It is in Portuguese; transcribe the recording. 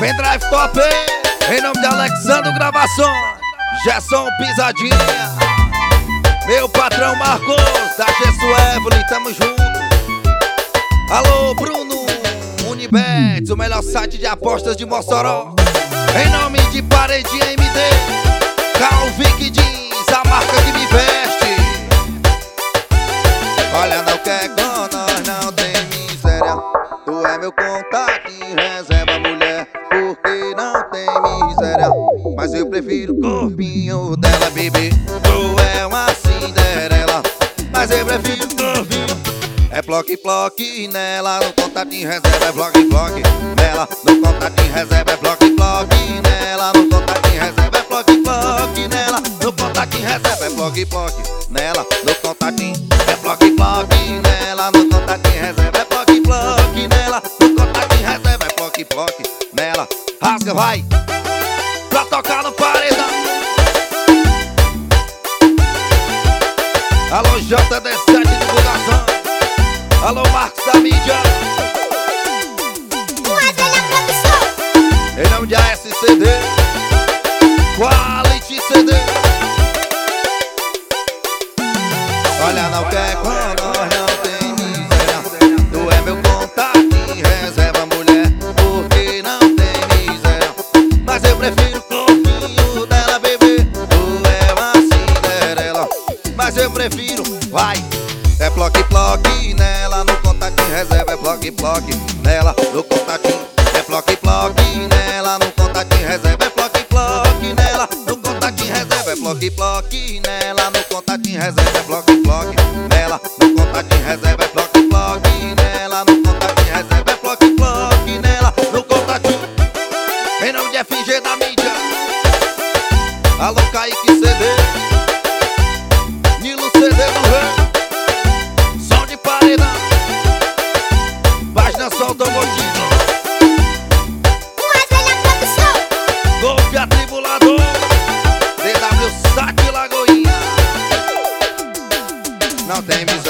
Pendrive top, em nome de Alexandre Gravações, Gerson Pisadinha, meu patrão Marcos, da Gesso Evelyn, tamo junto. Alô Bruno, Unibets, o melhor site de apostas de Mossoró. Em nome de Paredinha MD, Calvic Jeans, a marca que me veste. Olha, não quer com nós, não tem miséria. Tu é meu contato em reserva, mulher, porque não tem miséria. Mas eu prefiro o corpinho dela, bebê. Tu é uma Cinderela, mas eu prefiro o corpinho. É bloque nela, no contato em reserva é bloque nela, no contato em reserva é bloque nela, no contato em reserva é bloque nela, no contato em reserva é bloque nela, no contato em é bloque nela, no contato em reserva é bloque nela, no contato em reserva é bloque nela. Rasga, vai, pra tocar no paredão. Alô JD7 divulgação. Alô Marcos da mídia. Em nome de ASCD, Quality CD. Olha, não quer com nós, não tem miséria. Tu é meu contato em reserva, mulher, porque não tem miséria. Mas eu prefiro o corpinho dela, bebê. Tu é uma Cinderela, mas eu prefiro, vai. É bloque nela, no contato em reserva é bloque nela, no contatinho é bloque nela, no contato em reserva é bloque nela, no contato em reserva é bloque nela, no contato em reserva é bloque nela, no contato em reserva é bloque nela, no contato em reserva é bloque nela, no contatinho. Em nome de FG da mídia, alô Kaique CD, Nilo CD do Rei. Página só automotiva, Golpe Atribulador, DW Saque Lagoinha. Não tem miséria.